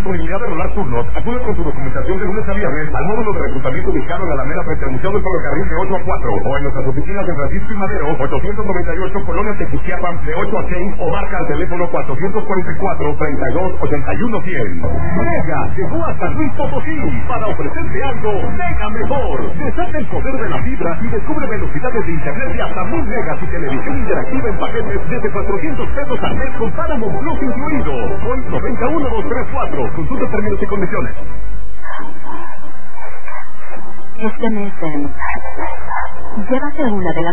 disponibilidad de rolar turnos. Acude con su documentación de lunes a viernes al módulo de reclutamiento ubicado en la Alameda frente al Museo del Ferrocarril de 8 a 4 o en nuestras oficinas en Francisco y Madero, 898 Colonia Tequisquiapan de 8 a 6 o marca al teléfono 444-3281-100. Mega llegó a San Luis Potosí para ofrecerte algo mega mejor. Desata el poder de la fibra y descubre velocidades de internet de hasta 1000 megas y televisión interactiva en paquetes desde 400 pesos al mes con Paramount Plus incluido. Hoy 91234. Consulta términos y condiciones. Este mes llévate una de las